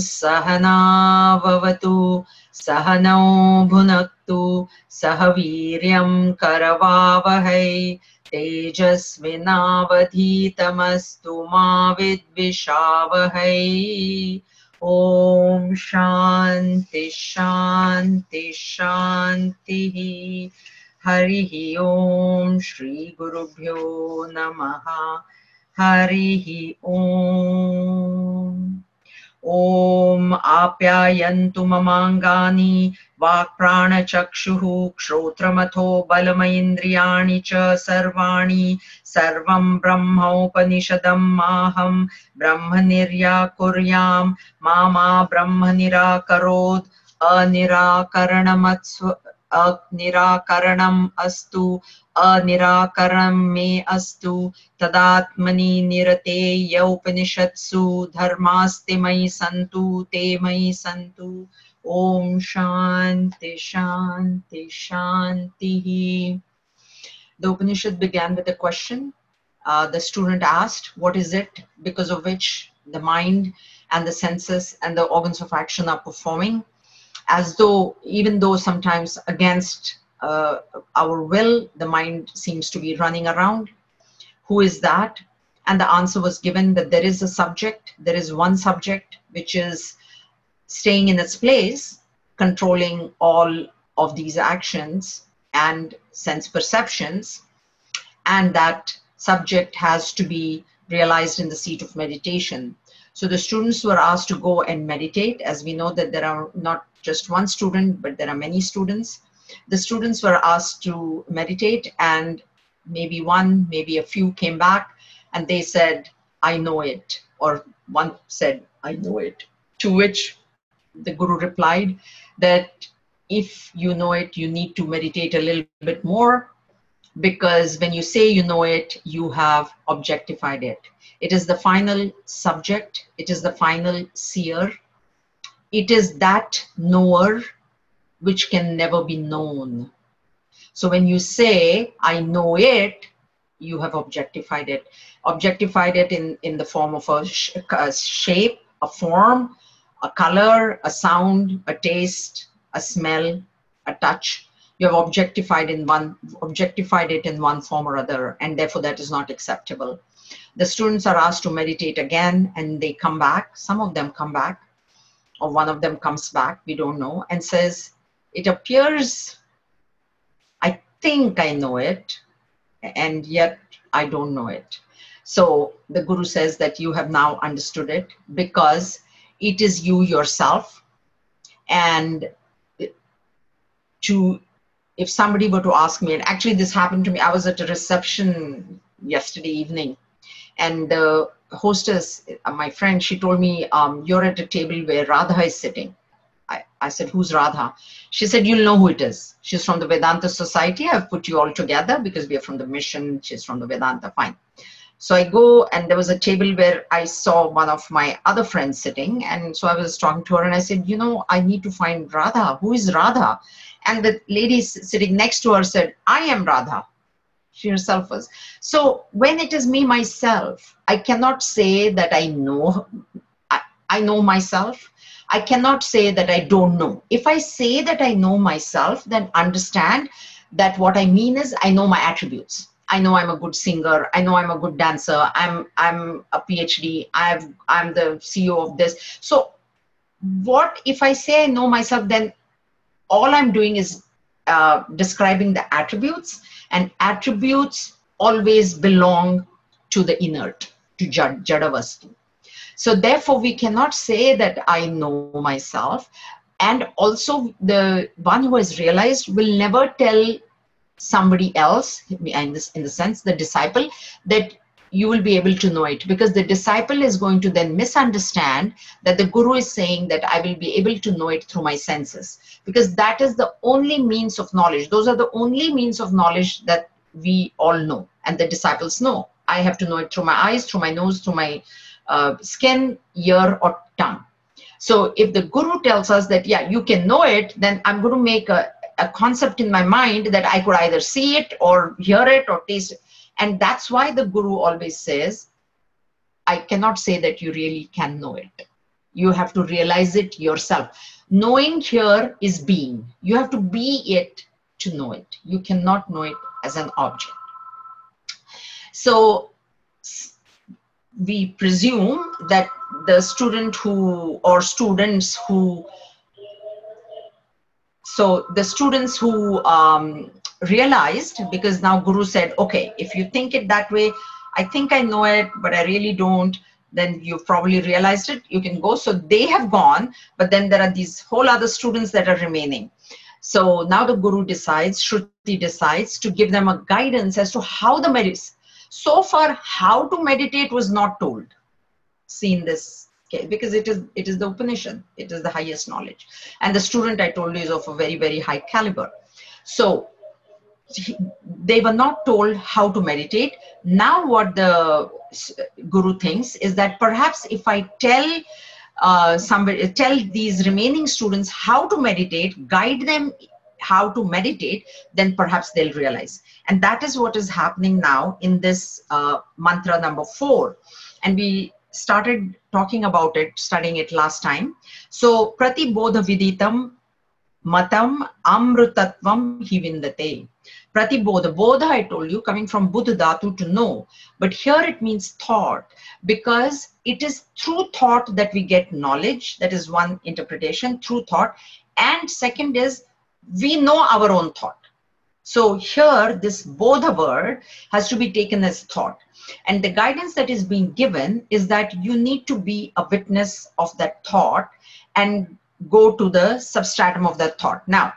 सहनाववतु सहनौ भुनक्तु सह वीर्यं करवावहै तेजस्विनावधीतमस्तु मा विद्विषावहै। ॐ शान्ति शान्ति शान्तिः। हरिः ॐ श्री गुरुभ्यो नमः। हरिः ॐ। ॐ आप्यायन्तु ममाङ्गानि वाक्प्राणचक्षुः श्रोत्रमथो बलमिन्द्रियाणि च सर्वाणि सर्वं ब्रह्मोपनिषदं माहं ब्रह्म निराकुर्यां मा ब्रह्म निराकरोत् अनिराकरणम् अस्तु अनिराकरणं मे अस्तु तदात्मनि निरतेय उपनिषत्सु धर्मास्ते मयि सन्तु ते मयि सन्तु। ॐ शान्ति शान्ति शान्तिः। The Upanishad began with a question. The student asked, what is it because of which the mind and the senses and the organs of action are performing? As though, even though sometimes against our will, the mind seems to be running around. Who is that? And the answer was given that there is a subject, there is one subject which is staying in its place, controlling all of these actions and sense perceptions, and that subject has to be realized in the seat of meditation. So the students were asked to go and meditate. As we know that there are not just one student, but there are many students. The students were asked to meditate, and maybe one, maybe a few came back and they said, I know it. Or one said, I know it. To which the Guru replied that if you know it, you need to meditate a little bit more, because when you say you know it, you have objectified it. It is the final subject. It is the final seer. It is that knower which can never be known. So when you say, I know it, you have objectified it. Objectified it in the form of a shape, a form, a color, a sound, a taste, a smell, a touch. You have objectified it in one form or other, and therefore that is not acceptable. The students are asked to meditate again, and they come back. Some of them come back, or one of them comes back, we don't know, and says, it appears I think I know it, and yet I don't know it. So the Guru says that you have now understood it, because it is you yourself. And if somebody were to ask me, and actually this happened to me, I was at a reception yesterday evening, and the hostess, my friend, she told me, you're at a table where Radha is sitting. I said, who's Radha? She said, you'll know who it is. She's from the Vedanta Society. I've put you all together because we are from the mission. She's from the Vedanta. Fine. So I go, and there was a table where I saw one of my other friends sitting. And so I was talking to her, and I said, you know, I need to find Radha. Who is Radha? And the lady sitting next to her said, I am Radha. She herself was. So when it is me, myself, I cannot say that I know. I know myself. I cannot say that I don't know. If I say that I know myself, then understand that what I mean is I know my attributes. I know I'm a good singer. I know I'm a good dancer. I'm a PhD. I'm the CEO of this. So what if I say I know myself, then all I'm doing is describing the attributes, and attributes always belong to the inert, to Jadavastu. So therefore, we cannot say that I know myself. And also, the one who has realized will never tell somebody else, in the sense, the disciple, that you will be able to know it, because the disciple is going to then misunderstand that the Guru is saying that I will be able to know it through my senses, because that is the only means of knowledge. Those are the only means of knowledge that we all know, and the disciples know. I have to know it through my eyes, through my nose, through my skin, ear, or tongue. So if the Guru tells us that, yeah, you can know it, then I'm going to make a concept in my mind that I could either see it or hear it or taste it. And that's why the Guru always says, I cannot say that you really can know it. You have to realize it yourself. Knowing here is being. You have to be it to know it. You cannot know it as an object. So we presume that the student who, or students who, so the students who realized, because now Guru said, okay, if you think it that way, I think I know it, but I really don't, then you've probably realized it, you can go. So they have gone, but then there are these whole other students that are remaining. So now the Guru decides, Shruti decides to give them a guidance as to how the medicine. So far, how to meditate was not told. See in this case, because it is the Upanishad, it is the highest knowledge. And the student, I told you, is of a very, very high caliber. So they were not told how to meditate. Now what the Guru thinks is that perhaps if I tell tell these remaining students how to meditate, guide them how to meditate, then perhaps they'll realize. And that is what is happening now in this mantra number 4. And we started talking about it, studying it last time. So prati bodha viditam matam amrutatvam hivindate. Prati bodha, bodha I told you, coming from buddha dhatu, to know, but here it means thought, because it is through thought that we get knowledge. That is one interpretation, through thought. And second is, we know our own thought. So here this bodha word has to be taken as thought. And the guidance that is being given is that you need to be a witness of that thought and go to the substratum of that thought. Now,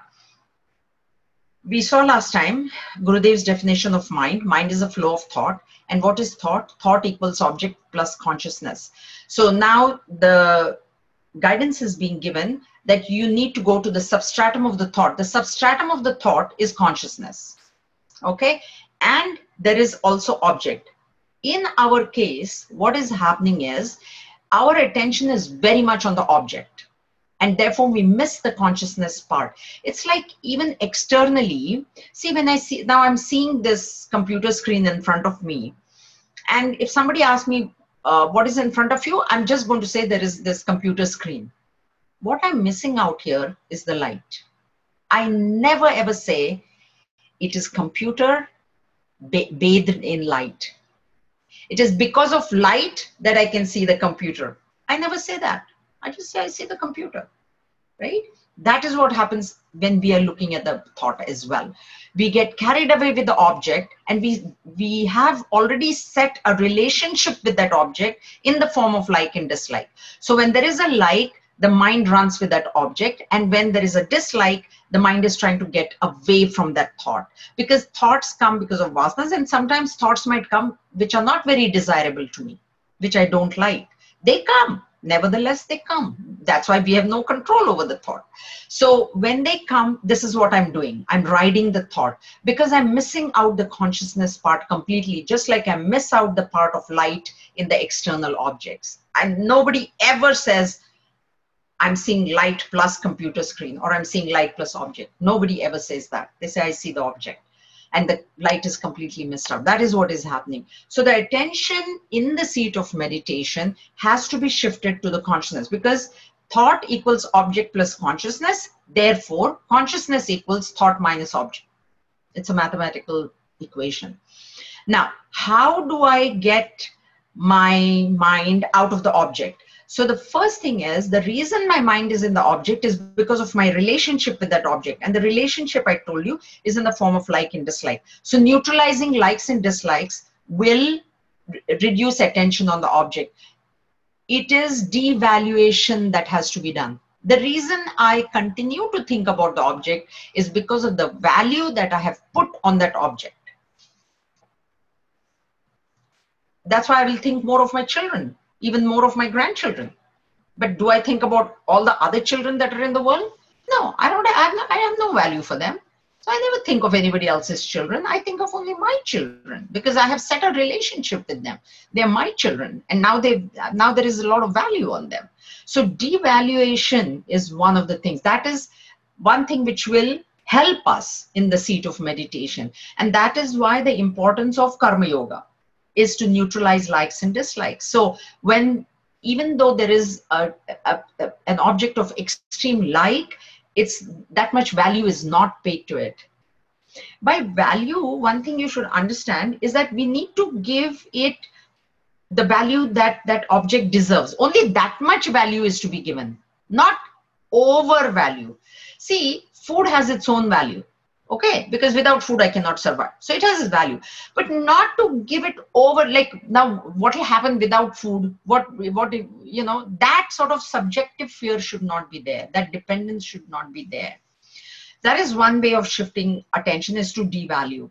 we saw last time Gurudev's definition of mind. Mind is a flow of thought. And what is thought? Thought equals object plus consciousness. So now the guidance is being given that you need to go to the substratum of the thought. The substratum of the thought is consciousness. Okay? And there is also object. In our case, what is happening is our attention is very much on the object. And therefore, we miss the consciousness part. It's like even externally, see, when I see, now I'm seeing this computer screen in front of me. And if somebody asks me, what is in front of you? I'm just going to say there is this computer screen. What I'm missing out here is the light. I never ever say it is computer bathed in light. It is because of light that I can see the computer. I never say that. I just say I see the computer, right? That is what happens when we are looking at the thought as well. We get carried away with the object, and we have already set a relationship with that object in the form of like and dislike. So when there is a like, the mind runs with that object, and when there is a dislike, the mind is trying to get away from that thought, because thoughts come because of vasanas, and sometimes thoughts might come which are not very desirable to me, which I don't like. They come. Nevertheless, they come. That's why we have no control over the thought. So when they come, this is what I'm doing. I'm riding the thought because I'm missing out the consciousness part completely, just like I miss out the part of light in the external objects. And nobody ever says, I'm seeing light plus computer screen, or I'm seeing light plus object. Nobody ever says that. They say, I see the object. And the light is completely missed out. That is what is happening. So the attention in the seat of meditation has to be shifted to the consciousness, because thought equals object plus consciousness. Therefore, consciousness equals thought minus object. It's a mathematical equation. Now, how do I get my mind out of the object? So the first thing is, the reason my mind is in the object is because of my relationship with that object. And the relationship, I told you, is in the form of like and dislike. So neutralizing likes and dislikes will reduce attention on the object. It is devaluation that has to be done. The reason I continue to think about the object is because of the value that I have put on that object. That's why I will think more of my children, even more of my grandchildren. But do I think about all the other children that are in the world? No, I have no value for them. So I never think of anybody else's children. I think of only my children, because I have set a relationship with them. They're my children, and now there is a lot of value on them. So devaluation is one of the things. That is one thing which will help us in the seat of meditation. And that is why the importance of karma yoga is to neutralize likes and dislikes. So when even though there is an object of extreme like, it's that much value is not paid to it. By value, one thing you should understand is that we need to give it the value that that object deserves. Only that much value is to be given, not over value. See, food has its own value, okay, because without food I cannot survive, so it has its value, but not to give it over. Like, now what will happen without food, what you know, that sort of subjective fear should not be there, that dependence should not be there. That is one way of shifting attention, is to devalue.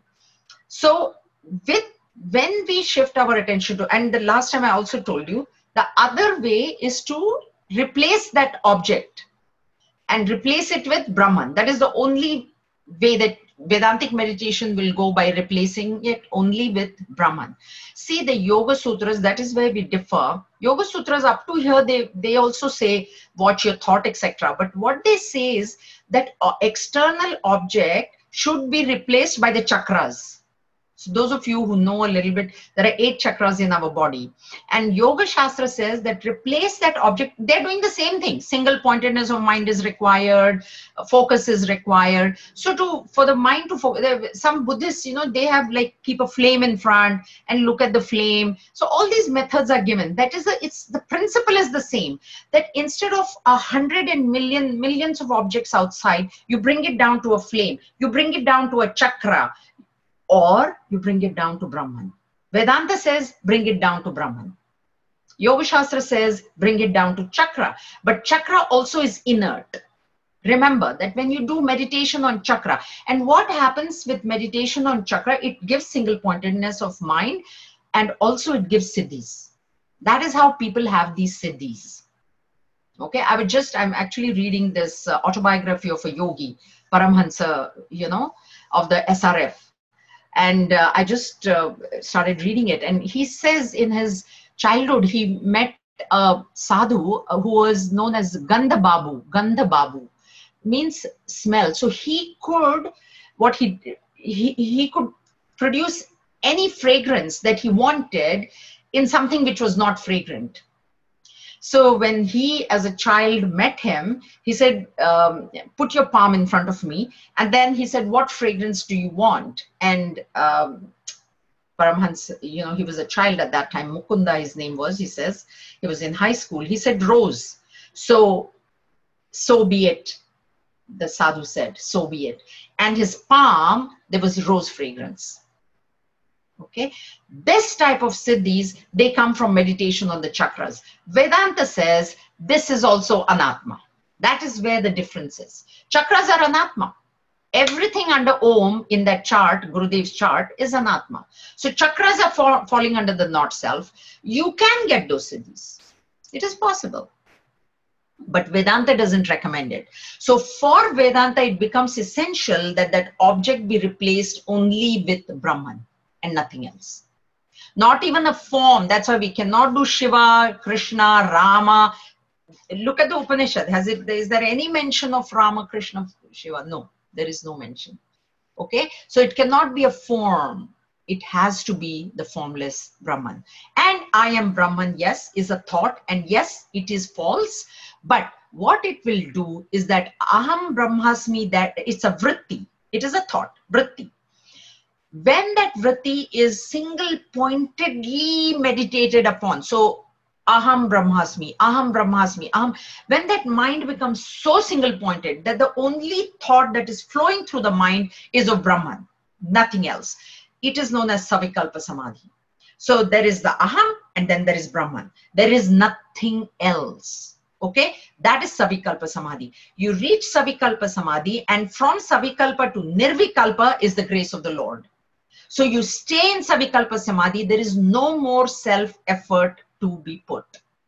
So with when we shift our attention to, and the last time I also told you, the other way is to replace that object and replace it with Brahman. That is the only way that Vedantic meditation will go, by replacing it only with Brahman. See, the Yoga Sutras, that is where we differ. Yoga Sutras up to here, they also say watch your thought, etc. But what they say is that external object should be replaced by the chakras. So those of you who know a little bit, there are 8 chakras in our body. And Yoga Shastra says that replace that object. They're doing the same thing. Single pointedness of mind is required. Focus is required. So for the mind to focus, some Buddhists, you know, they have like keep a flame in front and look at the flame. So all these methods are given. That is, the principle is the same. That instead of 100 and millions of objects outside, you bring it down to a flame. You bring it down to a chakra. Or you bring it down to Brahman. Vedanta says, bring it down to Brahman. Yoga Shastra says, bring it down to chakra. But chakra also is inert. Remember that when you do meditation on chakra, and what happens with meditation on chakra, it gives single pointedness of mind, and also it gives siddhis. That is how people have these siddhis. Okay, I'm actually reading this autobiography of a yogi, Paramhansa, you know, of the SRF. And I just started reading it. And he says in his childhood, he met a sadhu who was known as Gandha Babu. Gandha Babu means smell. So he could, he could produce any fragrance that he wanted in something which was not fragrant. So when he, as a child, met him, he said, put your palm in front of me. And then he said, what fragrance do you want? And Paramhans, you know, he was a child at that time. Mukunda, his name was, he says, he was in high school. He said, rose. So be it. The sadhu said, so be it. And his palm, there was rose fragrance. Okay, this type of siddhis, they come from meditation on the chakras. Vedanta says this is also anatma. That is where the difference is. Chakras are anatma. Everything under Om in that chart, Gurudev's chart, is anatma. So chakras are falling under the not self. You can get those siddhis. It is possible. But Vedanta doesn't recommend it. So for Vedanta, it becomes essential that that object be replaced only with Brahman and nothing else. Not even a form. That's why we cannot do Shiva, Krishna, Rama. Look at the Upanishad. Is there any mention of Rama, Krishna, Shiva? No, there is no mention. Okay, so it cannot be a form. It has to be the formless Brahman. And I am Brahman, yes, is a thought, and yes, it is false. But what it will do is that Aham Brahmasmi, that it's a vritti. It is a thought, vritti. When that vritti is single-pointedly meditated upon, so Aham Brahmasmi, Aham Brahmasmi, Aham, when that mind becomes so single-pointed that the only thought that is flowing through the mind is of Brahman, nothing else. It is known as Savikalpa Samadhi. So there is the Aham and then there is Brahman. There is nothing else. Okay, that is Savikalpa Samadhi. You reach Savikalpa Samadhi, and from Savikalpa to Nirvikalpa is the grace of the Lord. So you stay in Savikalpa Samadhi, there is no more self-effort to be put.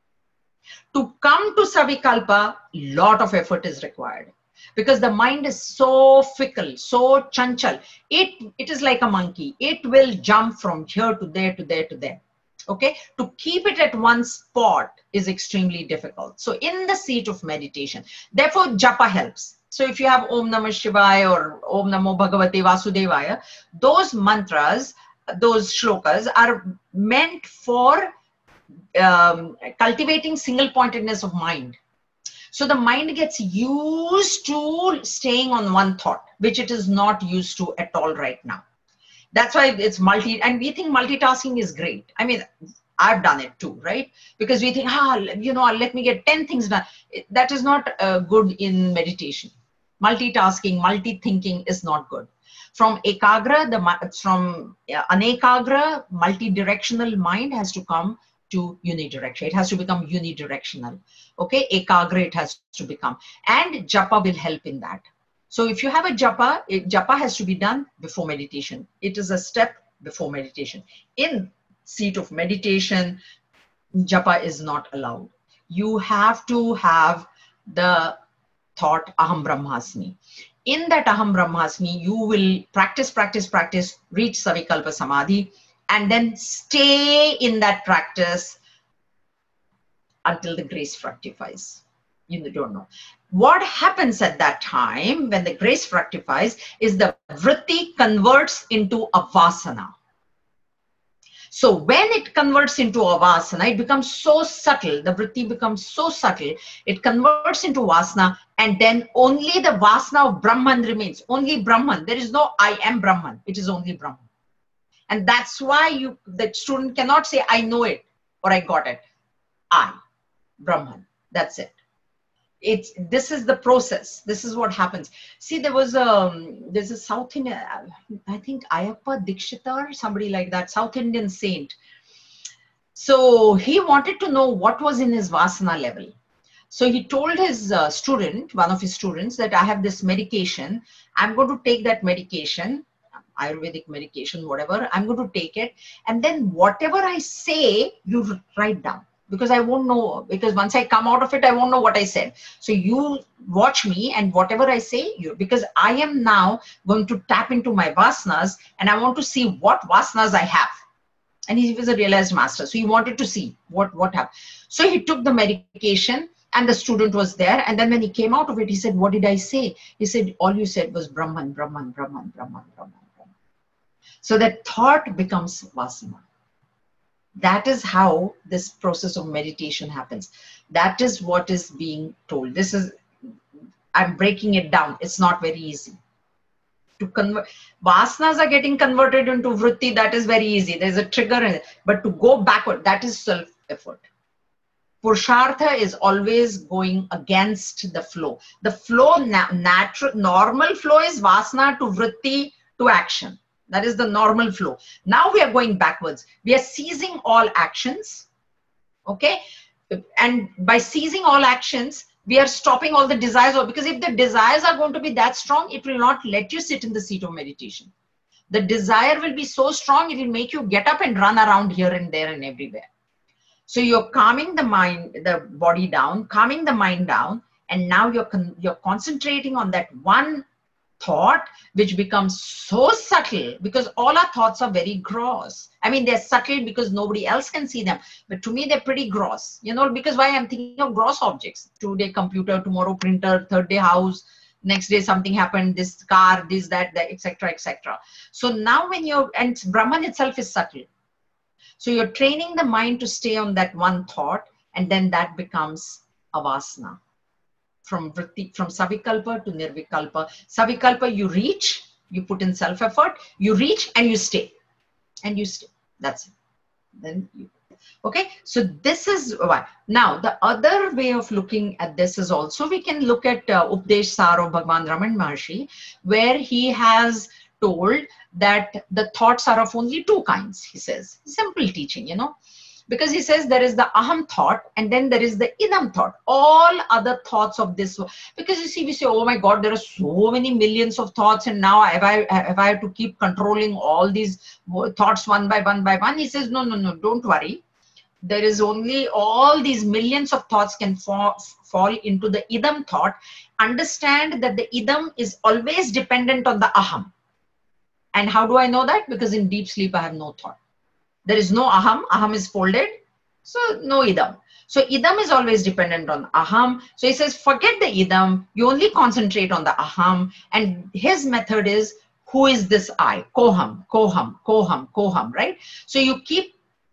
To come to Savikalpa, lot of effort is required. Because the mind is so fickle, so chanchal. It is like a monkey. It will jump from here to there, to there, to there. Okay, to keep it at one spot is extremely difficult. So in the seat of meditation, therefore japa helps. So if you have Om Namah Shivaya or Om Namo Bhagavate Vasudevaya, those mantras, those shlokas are meant for cultivating single pointedness of mind. So the mind gets used to staying on one thought, which it is not used to at all right now. That's why it's and we think multitasking is great. I mean, I've done it too, right? Because we think, let me get 10 things done. That is not good in meditation. Multitasking, multi-thinking is not good. From ekagra, from anekagra, multi-directional mind has to come to unidirectional. It has to become unidirectional. Okay, ekagra it has to become. And japa will help in that. So if you have a japa, japa has to be done before meditation. It is a step before meditation. In seat of meditation, japa is not allowed. You have to have the thought Aham Brahmasmi. In that Aham Brahmasmi, you will practice, reach Savikalpa Samadhi, and then stay in that practice until the grace fructifies. You don't know. What happens at that time when the grace fructifies is the vritti converts into a vasana. So when it converts into a vasana, it becomes so subtle, the vritti becomes so subtle, it converts into vasana, and then only the vasana of Brahman remains, only Brahman. There is no I am Brahman, it is only Brahman. And that's why the student cannot say I know it or I got it. I, Brahman, that's it. This is the process. This is what happens. See, there's a South Indian, I think Ayappa Dikshita or somebody like that, South Indian saint. So he wanted to know what was in his vasana level. So he told his student, one of his students, that I have this medication. I'm going to take that medication, Ayurvedic medication, whatever. I'm going to take it. And then whatever I say, you write down. Because I won't know, because once I come out of it, I won't know what I said. So you watch me, and whatever I say, because I am now going to tap into my vasanas, and I want to see what vasanas I have. And he was a realized master. So he wanted to see what happened. So he took the medication, and the student was there. And then when he came out of it, he said, what did I say? He said, all you said was Brahman, Brahman, Brahman, Brahman, Brahman, Brahman. So that thought becomes vasana. That is how this process of meditation happens. That is what is being told. I'm breaking it down. It's not very easy. To convert, vasanas are getting converted into vritti. That is very easy. There's a trigger in it. But to go backward, that is self-effort. Purushartha is always going against the flow. The flow, normal flow is vasana to vritti to action. That is the normal flow. Now we are going backwards. We are seizing all actions. Okay. And by seizing all actions, we are stopping all the desires. Because if the desires are going to be that strong, it will not let you sit in the seat of meditation. The desire will be so strong, it will make you get up and run around here and there and everywhere. So you're calming the mind, the body down, calming the mind down. And now you're concentrating on that one thought, which becomes so subtle, because all our thoughts are very gross. I mean, they're subtle because nobody else can see them, but to me they're pretty gross, because why? I'm thinking of gross objects. Today computer, tomorrow printer, third day house, next day something happened, this car, this, that, etc., etc. So now and Brahman itself is subtle. So you're training the mind to stay on that one thought, and then that becomes a vasana. From savikalpa to nirvikalpa. Savikalpa, you reach, you put in self-effort, you reach and you stay. And you stay. That's it. Then okay. So this is why. Now, the other way of looking at this is also, we can look at Updesh Sar of Bhagwan Raman Maharshi, where he has told that the thoughts are of only two kinds, he says. Simple teaching, because he says there is the aham thought, and then there is the idam thought. All other thoughts of this, because you see, we say, oh my God, there are so many millions of thoughts, and now have I to keep controlling all these thoughts one by one. He says, no, don't worry. There is only all these millions of thoughts can fall into the idam thought. Understand that the idam is always dependent on the aham. And how do I know that? Because in deep sleep, I have no thought. There is no aham. Aham is folded. So no idam. So idam is always dependent on aham. So he says, forget the idam. You only concentrate on the aham. And his method is, who is this I? Koham, koham, koham, koham, right? So you keep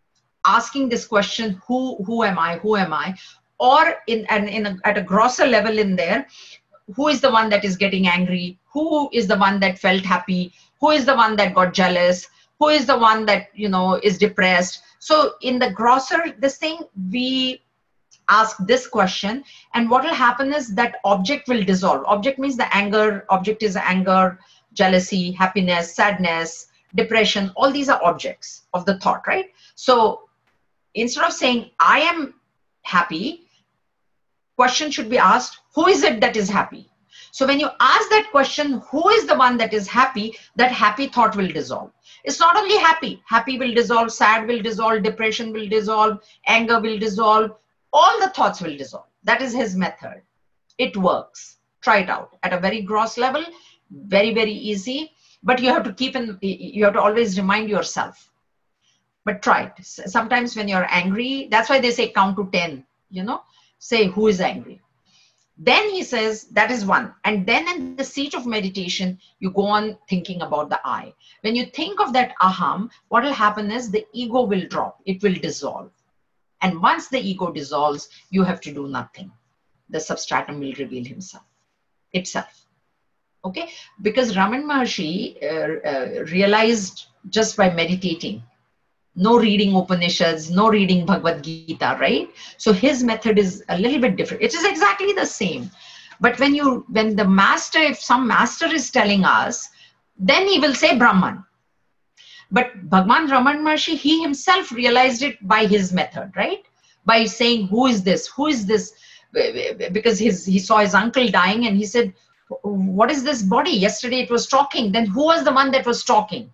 asking this question, who am I, or at a grosser level in there, who is the one that is getting angry, who is the one that felt happy, who is the one that got jealous, who is the one that, you know, is depressed. So in the grosser this thing, we ask this question, and what will happen is that object will dissolve. Object means the anger. Object is anger, jealousy, happiness, sadness, depression. All these are objects of the thought, right? So instead of saying I am happy, question should be asked, who is it that is happy? So when you ask that question, who is the one that is happy, that happy thought will dissolve. It's not only happy. Happy will dissolve, sad will dissolve, depression will dissolve, anger will dissolve, all the thoughts will dissolve. That is his method. It works. Try it out at a very gross level, very, very easy, but you have to always remind yourself. But try it. Sometimes when you're angry, that's why they say count to 10, you know, say who is angry. Then he says that is one. And then in the seat of meditation, you go on thinking about the I. When you think of that aham, what will happen is the ego will drop. It will dissolve. And once the ego dissolves, you have to do nothing. The substratum will reveal itself. Okay? Because Raman Maharshi realized just by meditating, no reading Upanishads, no reading Bhagavad Gita, right? So his method is a little bit different. It is exactly the same. But when the master, if some master is telling us, then he will say Brahman. But Bhagwan Raman Maharshi, he himself realized it by his method, right? By saying, who is this? Who is this? Because he saw his uncle dying and he said, what is this body? Yesterday it was talking. Then who was the one that was talking?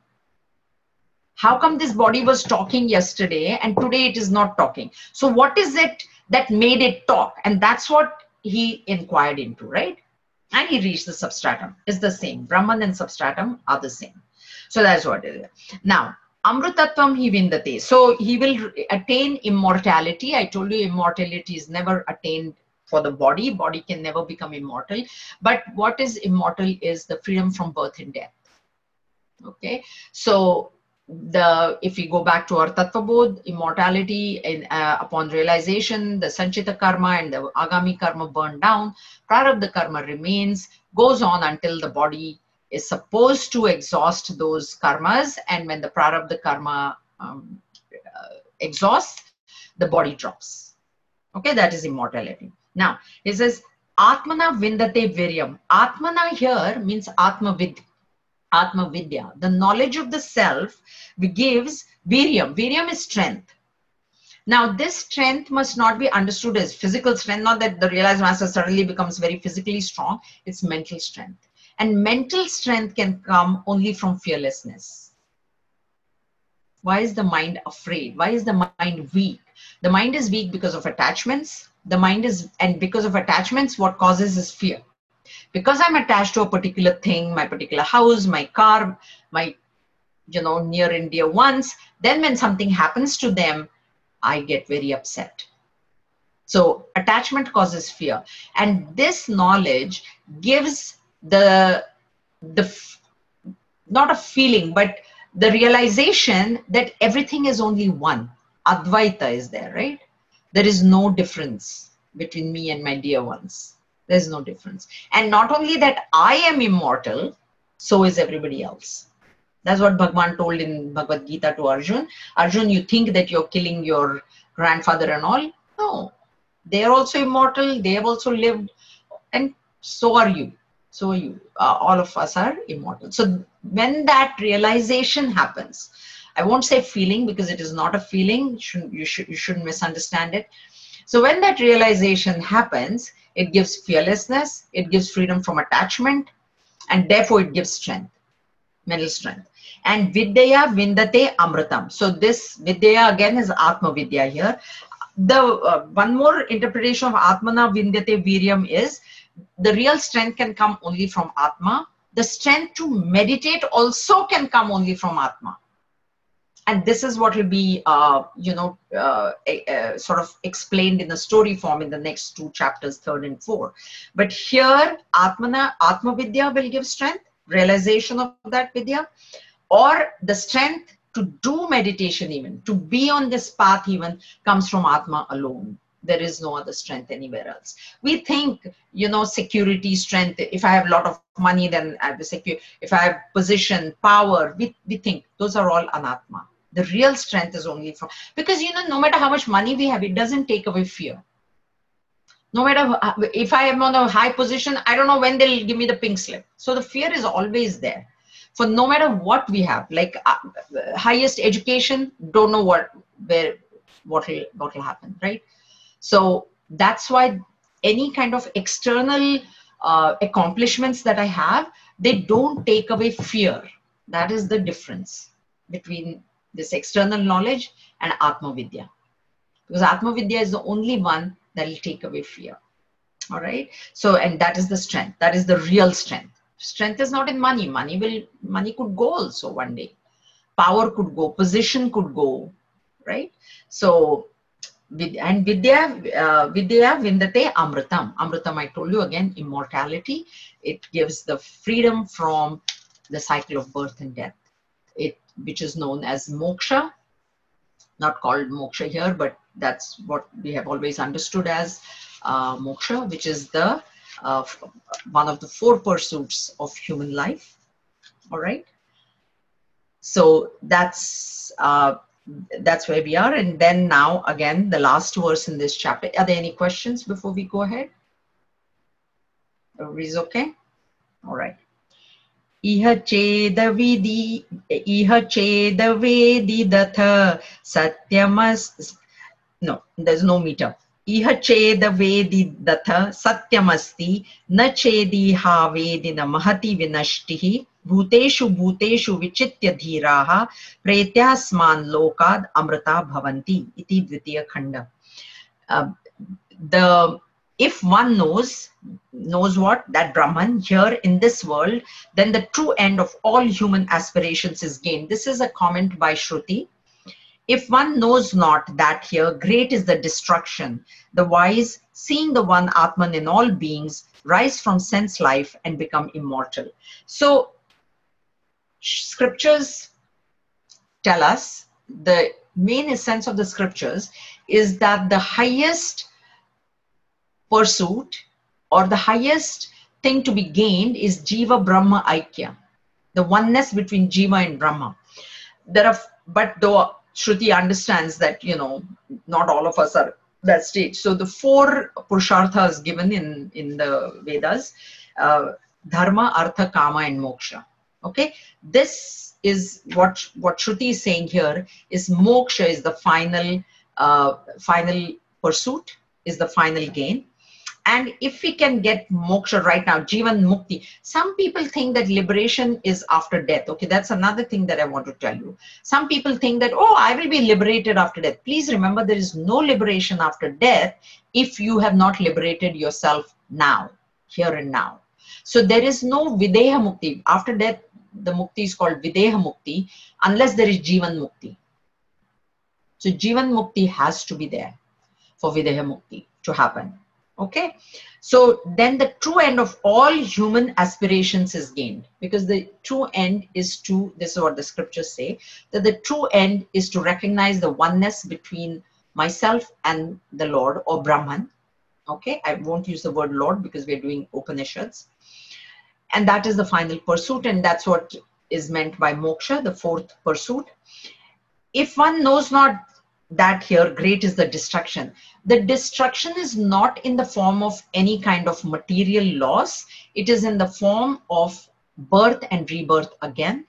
How come this body was talking yesterday and today it is not talking? So what is it that made it talk? And that's what he inquired into, right? And he reached the substratum. It's the same. Brahman and substratum are the same. So that's what it is. Now, Amrutatvam hi vindate. So he will attain immortality. I told you immortality is never attained for the body. Body can never become immortal. But what is immortal is the freedom from birth and death. Okay. So if we go back to our Tattva Bodh, immortality upon realization, the Sanchita karma and the Agami karma burn down, Prarabdha karma remains, goes on until the body is supposed to exhaust those karmas, and when the Prarabdha karma exhausts, the body drops. Okay, that is immortality. Now, he says, Atmana vindate viryam. Atmana here means Atmavid. Atma Vidya, the knowledge of the self, gives viryam. Viryam is strength. Now, this strength must not be understood as physical strength, not that the realized master suddenly becomes very physically strong. It's mental strength. And mental strength can come only from fearlessness. Why is the mind afraid? Why is the mind weak? The mind is weak because of attachments. And because of attachments, what causes is fear. Because I'm attached to a particular thing, my particular house, my car, my, near and dear ones, then when something happens to them, I get very upset. So attachment causes fear. And this knowledge gives not a feeling, but the realization that everything is only one. Advaita is there, right? There is no difference between me and my dear ones. There's no difference. And not only that I am immortal, so is everybody else. That's what Bhagwan told in Bhagavad Gita to Arjun. Arjun, you think that you're killing your grandfather and all? No. They're also immortal. They have also lived. And so are you. So are you. All of us are immortal. So when that realization happens, I won't say feeling because it is not a feeling. You shouldn't misunderstand it. So when that realization happens, it gives fearlessness, it gives freedom from attachment, and therefore it gives strength, mental strength. And Vidya Vindate Amritam. So this Vidya again is Atma Vidya here. The one more interpretation of Atmana Vindate Viryam is the real strength can come only from Atma. The strength to meditate also can come only from Atma. And this is what will be, sort of explained in the story form in the next two chapters, 3rd and 4th. But here, Atma Vidya will give strength, realization of that Vidya, or the strength to do meditation, even to be on this path, even comes from Atma alone. There is no other strength anywhere else. We think, security, strength. If I have a lot of money, then I have secure. If I have position, power, we think those are all anatma. The real strength is only from, because no matter how much money we have, it doesn't take away fear. No matter if I am on a high position, I don't know when they'll give me the pink slip. So the fear is always there. For no matter what we have, like highest education, don't know what will happen, right? So that's why any kind of external accomplishments that I have, they don't take away fear. That is the difference between this external knowledge and Atma Vidya. Because Atma Vidya is the only one that will take away fear. All right. So, and that is the strength. That is the real strength. Strength is not in money. Money could go also one day. Power could go. Position could go. Right. So, and Vidya Vindate Amritam. Amritam, I told you again, immortality. It gives the freedom from the cycle of birth and death. Which is known as moksha. Not called moksha here, but that's what we have always understood as moksha, which is the one of the 4 pursuits of human life. All right. So that's where we are. And then now again, the last verse in this chapter. Are there any questions before we go ahead? Everybody's okay? All right. Iha cheda vedi datha satyamas. No, there's no meter. Iha cheda vedi datha satyamasti na chedi ha vedina mahati vinashtihi bhuteshu vichitya dhiraha pretyasman lokad amrita bhavanti iti dvitiya khanda. If one knows what? That Brahman here in this world, then the true end of all human aspirations is gained. This is a comment by Shruti. If one knows not that here, great is the destruction. The wise, seeing the one Atman in all beings, rise from sense life and become immortal. So, scriptures tell us, the main essence of the scriptures is that the highest pursuit or the highest thing to be gained is Jiva Brahma Aikya, the oneness between Jiva and Brahma. But though Shruti understands that, not all of us are that stage. So the 4 Purusharthas given in the Vedas, Dharma, Artha, Kama and Moksha. Okay. This is what Shruti is saying here is moksha is the final pursuit, is the final gain. And if we can get moksha right now, Jivan Mukti, some people think that liberation is after death. Okay, that's another thing that I want to tell you. Some people think that, oh, I will be liberated after death. Please remember, there is no liberation after death if you have not liberated yourself now, here and now. So there is no Videha Mukti. After death, the Mukti is called Videha Mukti, unless there is Jivan Mukti. So Jivan Mukti has to be there for Videha Mukti to happen. Okay, so then the true end of all human aspirations is gained, because the true end is to, this is what the scriptures say, that the true end is to recognize the oneness between myself and the Lord or Brahman. Okay, I won't use the word Lord because we're doing Upanishads. And that is the final pursuit, and that's what is meant by moksha, the 4th pursuit. If one knows not that here, great is the destruction. The destruction is not in the form of any kind of material loss. It is in the form of birth and rebirth again.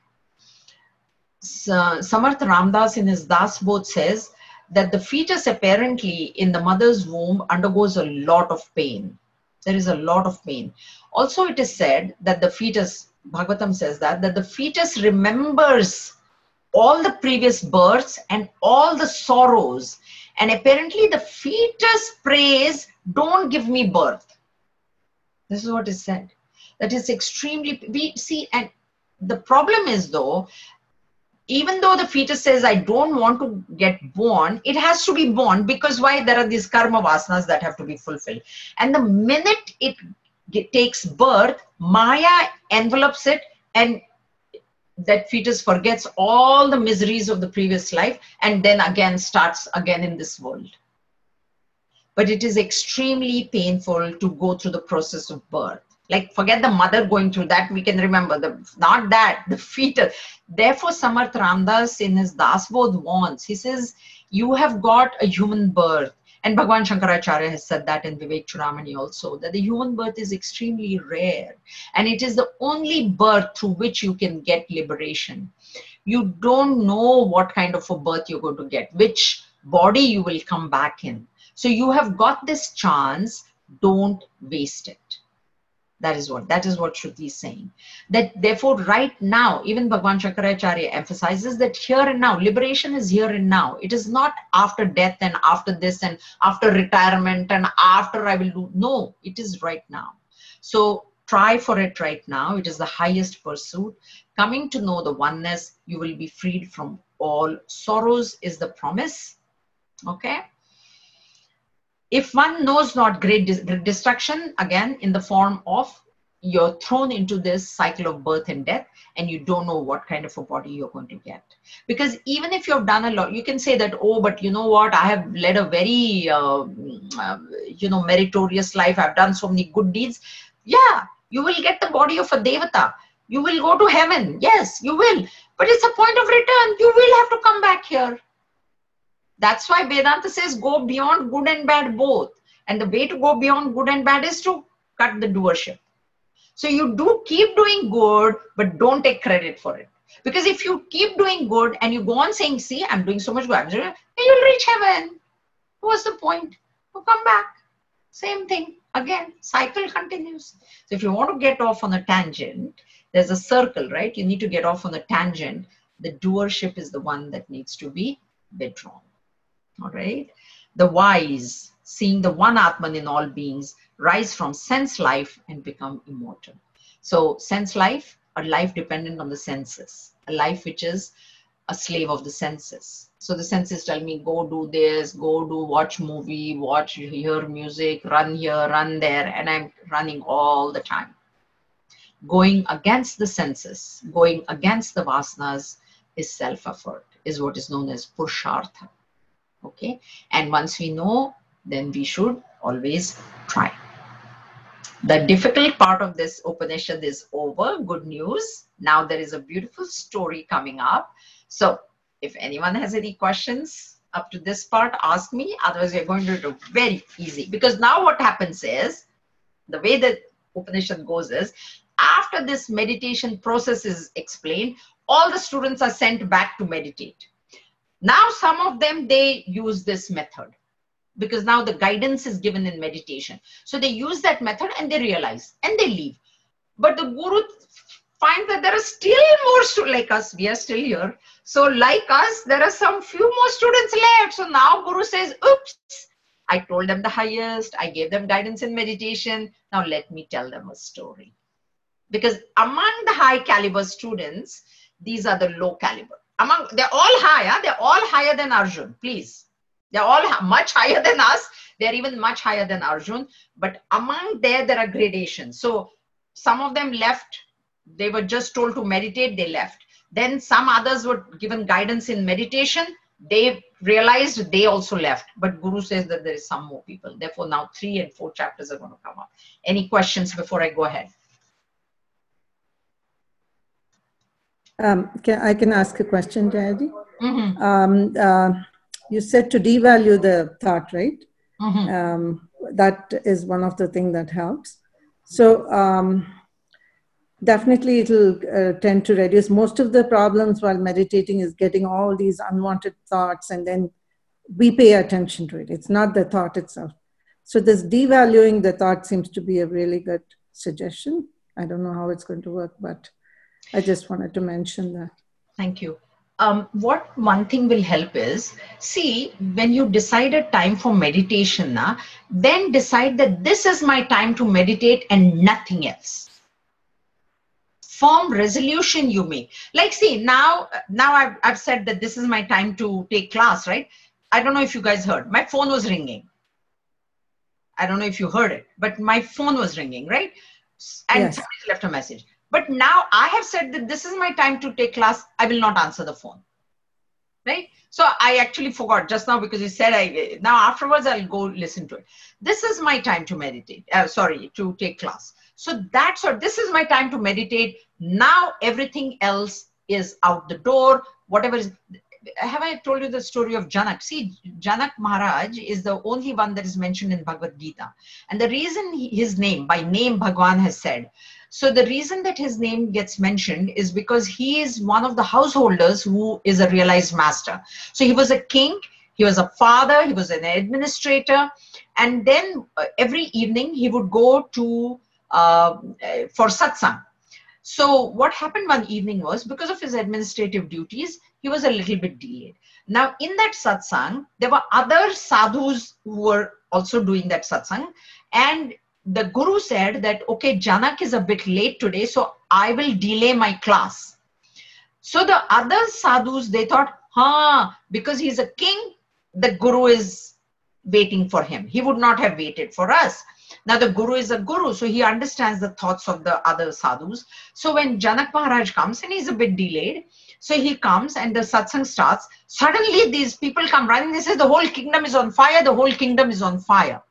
So, Samarth Ramdas in his Das Bodh says that the fetus apparently in the mother's womb undergoes a lot of pain. There is a lot of pain. Also, it is said that the fetus, Bhagavatam says that the fetus remembers all the previous births and all the sorrows. And apparently the fetus prays, don't give me birth. This is what is said. That is extremely, we see, and the problem is though, even though the fetus says, I don't want to get born, it has to be born, because why? There are these karma vasanas that have to be fulfilled. And the minute it takes birth, Maya envelopes it and that fetus forgets all the miseries of the previous life and then again starts again in this world. But it is extremely painful to go through the process of birth. Like, forget the mother going through that, we can remember, not that, the fetus. Therefore, Samarth Ramdas in his Dasbodh warns, he says, you have got a human birth. And Bhagwan Shankaracharya has said that in Vivek Chudamani also, that the human birth is extremely rare. And it is the only birth through which you can get liberation. You don't know what kind of a birth you're going to get, which body you will come back in. So you have got this chance, don't waste it. That is what Shruti is saying. That therefore right now, even Bhagwan Shankaracharya emphasizes that here and now, liberation is here and now. It is not after death and after this and after retirement and after I will do. No, it is right now. So try for it right now. It is the highest pursuit. Coming to know the oneness, you will be freed from all sorrows is the promise. Okay. If one knows not great destruction, again, in the form of you're thrown into this cycle of birth and death, and you don't know what kind of a body you're going to get. Because even if you've done a lot, you can say that, oh, but you know what, I have led a very, meritorious life. I've done so many good deeds. Yeah, you will get the body of a Devata. You will go to heaven. Yes, you will. But it's a point of return. You will have to come back here. That's why Vedanta says go beyond good and bad both. And the way to go beyond good and bad is to cut the doership. So you do keep doing good, but don't take credit for it. Because if you keep doing good and you go on saying, see, I'm doing so much good, and you'll reach heaven. What's the point? You come back. Same thing. Again, cycle continues. So if you want to get off on a tangent, there's a circle, right? You need to get off on a tangent. The doership is the one that needs to be withdrawn. All right. The wise, seeing the one Atman in all beings, rise from sense life and become immortal. So sense life, a life dependent on the senses, a life which is a slave of the senses. So the senses tell me, go do this, go do, watch movie, watch, hear music, run here, run there, and I'm running all the time. Going against the senses, going against the vasanas is self-effort, is what is known as purushartha. Okay, and once we know, then we should always try. The difficult part of this Upanishad is over. Good news. Now there is a beautiful story coming up. So if anyone has any questions up to this part, ask me. Otherwise, we're going to do it very easy. Because now what happens is, the way that Upanishad goes is, after this meditation process is explained, all the students are sent back to meditate. Now, some of them, they use this method because now the guidance is given in meditation. So they use that method and they realize and they leave. But the Guru finds that there are still more students like us. We are still here. So like us, there are some few more students left. So now Guru says, oops, I told them the highest. I gave them guidance in meditation. Now let me tell them a story. Because among the high caliber students, these are the low caliber. They're all high, they're all higher than Arjun, please. They're all much higher than us. They're even much higher than Arjun. But among there are gradations. So some of them left. They were just told to meditate, they left. Then some others were given guidance in meditation. They realized, they also left. But Guru says that there is some more people. Therefore, now 3 and 4 chapters are going to come up. Any questions before I go ahead? I can ask a question, Jayadi? You said to devalue the thought, right? That is one of the things that helps. So definitely it'll tend to reduce. Most of the problems while meditating is getting all these unwanted thoughts, and then we pay attention to it. It's not the thought itself. So this devaluing the thought seems to be a really good suggestion. I don't know how it's going to work, but I just wanted to mention that. Thank you. What one thing will help is, see, when you decide a time for meditation, then decide that this is my time to meditate and nothing else. Firm resolution you make. Like, see, now I've said that this is my time to take class, right? I don't know if you guys heard. My phone was ringing. I don't know if you heard it, but my phone was ringing, right? And yes, somebody left a message. But now I have said that this is my time to take class. I will not answer the phone. Right? So I actually forgot just now because you said now afterwards I'll go listen to it. This is my time to meditate. To take class. So that's what, this is my time to meditate. Now everything else is out the door. Whatever is, have I told you the story of Janak? See, Janak Maharaj is the only one that is mentioned in Bhagavad Gita. And the reason his name, by name Bhagwan has said, so the reason that his name gets mentioned is because he is one of the householders who is a realized master. So he was a king, he was a father, he was an administrator. And then every evening he would go to for satsang. So what happened one evening was, because of his administrative duties, he was a little bit delayed. Now in that satsang, there were other sadhus who were also doing that satsang. And the guru said that, okay, Janak is a bit late today, so I will delay my class. So the other sadhus, they thought, because he's a king, the guru is waiting for him. He would not have waited for us. Now the guru is a guru, so he understands the thoughts of the other sadhus. So when Janak Maharaj comes, and he's a bit delayed, so he comes and the satsang starts. Suddenly these people come running. They say the whole kingdom is on fire. The whole kingdom is on fire.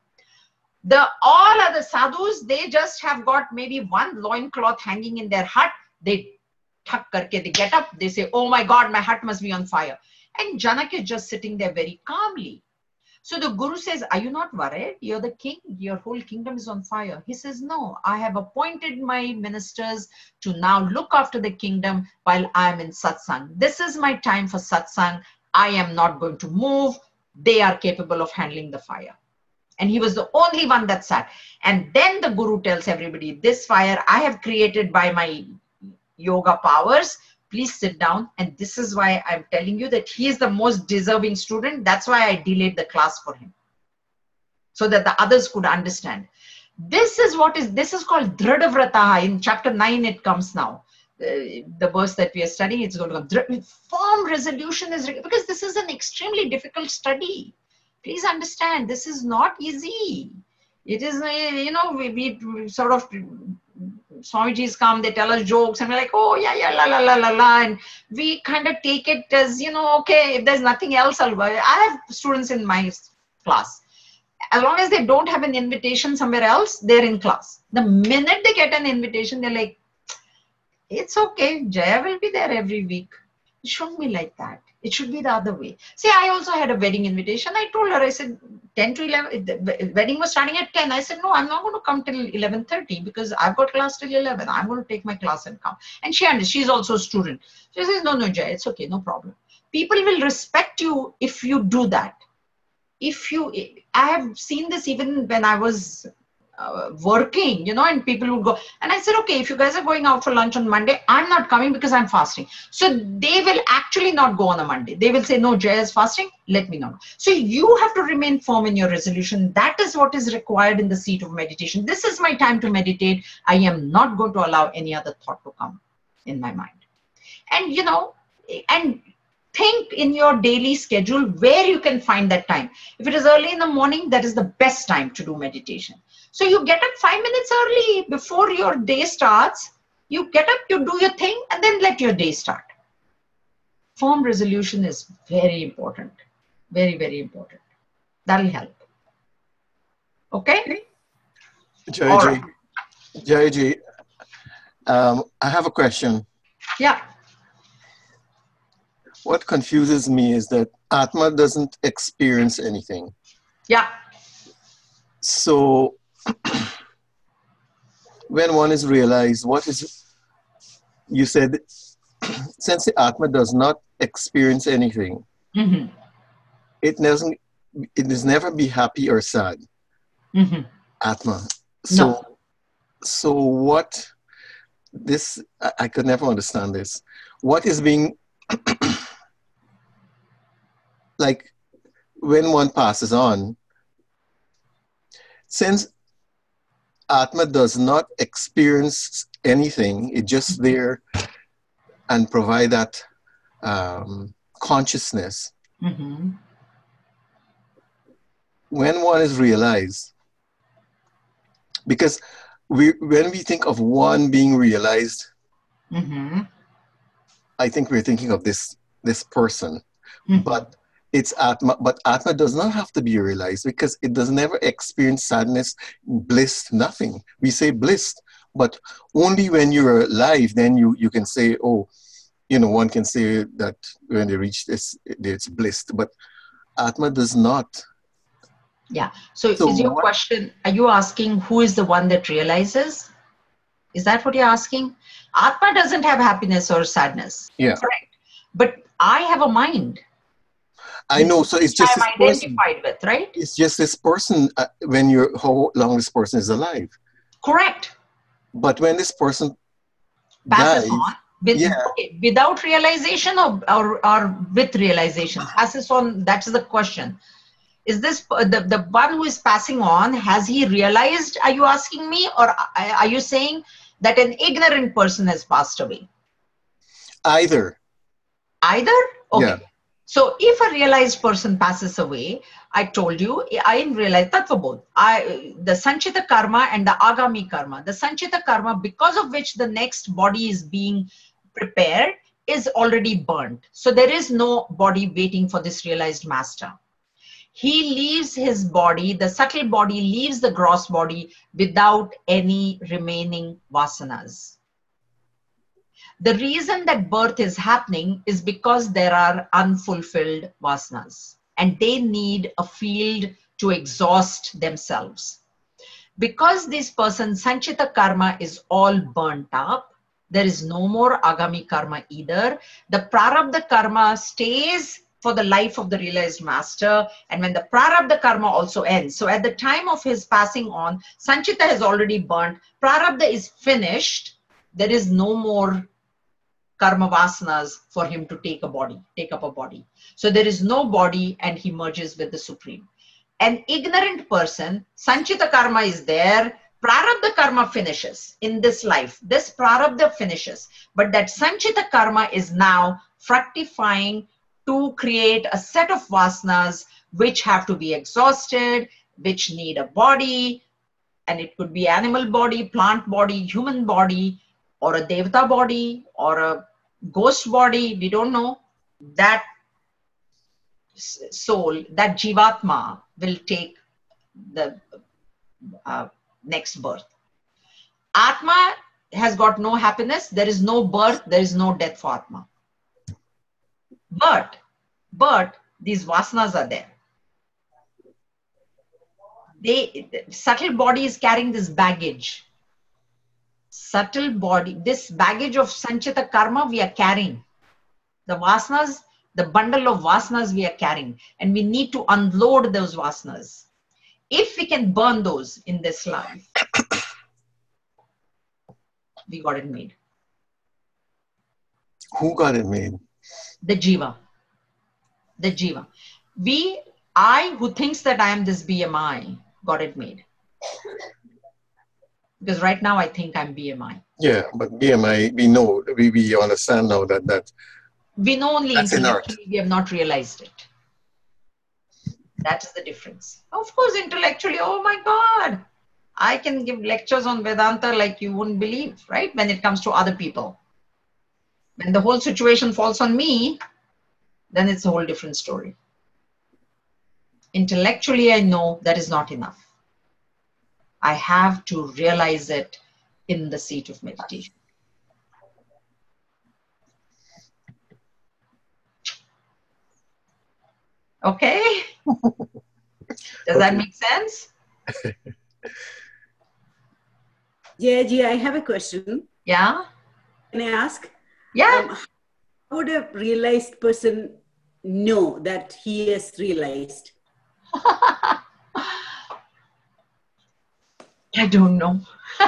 All other sadhus, they just have got maybe one loincloth hanging in their hut. They get up. They say, oh my God, my hut must be on fire. And Janak is just sitting there very calmly. So the guru says, are you not worried? You're the king. Your whole kingdom is on fire. He says, no, I have appointed my ministers to now look after the kingdom while I'm in satsang. This is my time for satsang. I am not going to move. They are capable of handling the fire. And he was the only one that sat. And then the guru tells everybody, this fire I have created by my yoga powers. Please sit down. And this is why I'm telling you that he is the most deserving student. That's why I delayed the class for him, so that the others could understand. This is called Dhradavrataha. In chapter 9, it comes now. The verse that we are studying, it's going to come. Firm resolution is, because this is an extremely difficult study. Please understand, this is not easy. It is, we sort of, Swamiji's come, they tell us jokes, and we're like, oh, yeah, la, la, la, la, la. And we kind of take it as, okay, if there's nothing else, I have students in my class. As long as they don't have an invitation somewhere else, they're in class. The minute they get an invitation, they're like, it's okay, Jaya will be there every week. It shouldn't be like that. It should be the other way. See, I also had a wedding invitation. I told her, I said, 10 to 11, the wedding was starting at 10. I said, no, I'm not going to come till 11:30 because I've got class till 11. I'm going to take my class and come. And she's also a student. She says, no, Jay, it's okay, no problem. People will respect you if you do that. I have seen this even when I was working, and people would go. And I said, okay, if you guys are going out for lunch on Monday, I'm not coming because I'm fasting. So they will actually not go on a Monday. They will say, no, Jay is fasting, let me know. So you have to remain firm in your resolution. That is what is required in the seat of meditation. This is my time to meditate. I am not going to allow any other thought to come in my mind. And, and think in your daily schedule where you can find that time. If it is early in the morning, that is the best time to do meditation. So you get up 5 minutes early before your day starts. You get up, you do your thing, and then let your day start. Firm resolution is very important. Very, very important. That'll help. Okay? Jayaji, I have a question. Yeah. What confuses me is that Atma doesn't experience anything. Yeah. So when one is realized, you said, since the Atma does not experience anything, it is never be happy or sad. Atma. So what this, I could never understand this. What is being, like when one passes on, since Atma does not experience anything, it's just there and provide that consciousness. When one is realized, because when we think of one being realized, Mm-hmm. I think we're thinking of this person. Mm-hmm. But it's Atma. But Atma does not have to be realized because it does never experience sadness, bliss, nothing. We say bliss, but only when you're alive, then you can say, oh, one can say that when they reach this, it's blissed. But Atma does not. Yeah. So is your question, are you asking who is the one that realizes? Is that what you're asking? Atma doesn't have happiness or sadness. Yeah. Correct. But I have a mind. I know. So it's just I'm identified with, right? It's just this person how long this person is alive. Correct. But when this person passes dies, on without realization or with realization, passes on. That's the question. Is this the one who is passing on, has he realized, are you asking me, or are you saying that an ignorant person has passed away? Either? Okay. Yeah. So if a realized person passes away, I told you, I didn't realize that for both. The Sanchita karma and the Agami karma. The Sanchita karma, because of which the next body is being prepared, is already burnt. So there is no body waiting for this realized master. He leaves his body, the subtle body leaves the gross body without any remaining vasanas. The reason that birth is happening is because there are unfulfilled vasanas and they need a field to exhaust themselves. Because this person's Sanchita karma is all burnt up, there is no more Agami karma either. The Prarabdha karma stays for the life of the realized master, and when the Prarabdha karma also ends, so at the time of his passing on, Sanchita has already burnt, Prarabdha is finished, there is no more karma vasanas for him to take up a body. So there is no body and he merges with the Supreme. An ignorant person, Sanchita karma is there, Prarabdha karma finishes in this life. This Prarabdha finishes, but that Sanchita karma is now fructifying to create a set of vasanas which have to be exhausted, which need a body, and it could be animal body, plant body, human body, or a Devata body, or a ghost body, we don't know. That soul, that Jivatma will take the next birth. Atma has got no happiness, there is no birth, there is no death for Atma. But these vasanas are there. The subtle body is carrying this baggage. Subtle body, this baggage of Sanchita karma we are carrying. The vasanas, the bundle of vasanas we are carrying, and we need to unload those vasanas. If we can burn those in this life, we got it made. Who got it made? The Jiva. The Jiva. I who thinks that I am this BMI, got it made. Because right now I think I'm BMI. Yeah, but BMI, we know, we understand now that we know only intellectually, we have not realized it. That is the difference. Of course, intellectually, oh my God, I can give lectures on Vedanta like you wouldn't believe, right? When it comes to other people. When the whole situation falls on me, then it's a whole different story. Intellectually, I know that is not enough. I have to realize it in the seat of meditation. Okay? Does that make sense? Ji, I have a question. Yeah? Can I ask? Yeah. How would a realized person know that he has realized? I don't know.